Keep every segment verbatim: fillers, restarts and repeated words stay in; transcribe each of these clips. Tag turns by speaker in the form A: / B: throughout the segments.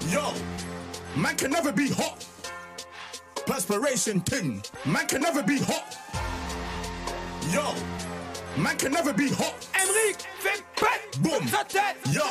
A: Yo, man can never be hot. Perspiration ting, man can never be hot. Yo, man can never be hot.
B: Emric, fais pète,
A: boom,
B: sa tête.
A: Yo.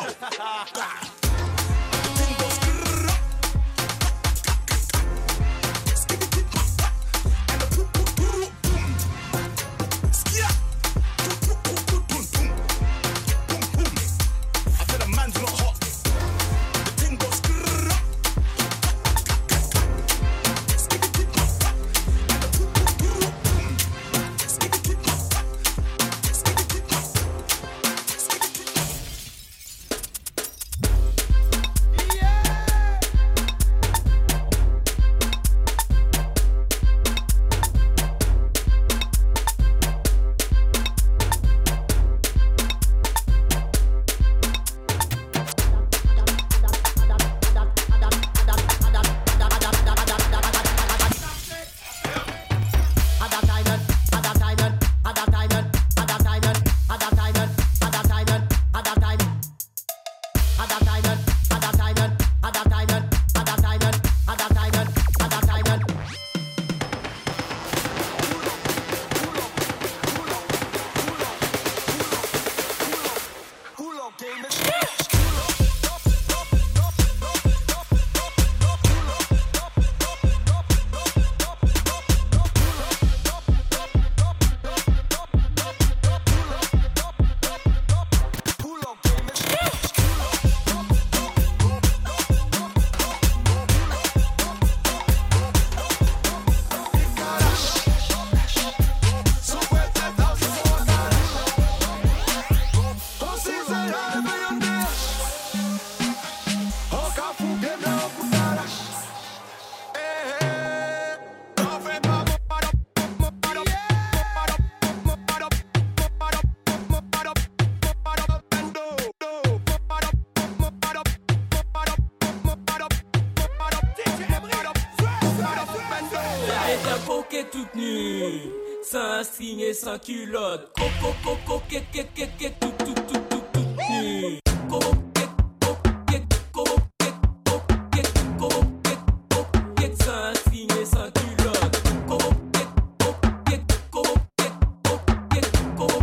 C: Toute nue, sans string et sans culotte. Coco, coco, coquette, coquette, coquette, tout, tout, tout, tout, tout nue. Coquette, coquette, coquette, coquette, coquette, coquette, sans string et sans culotte. Coquette, coquette, coquette, coquette, coquette,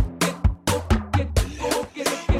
C: coquette, coquette,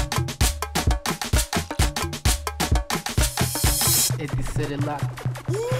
D: It be city lock.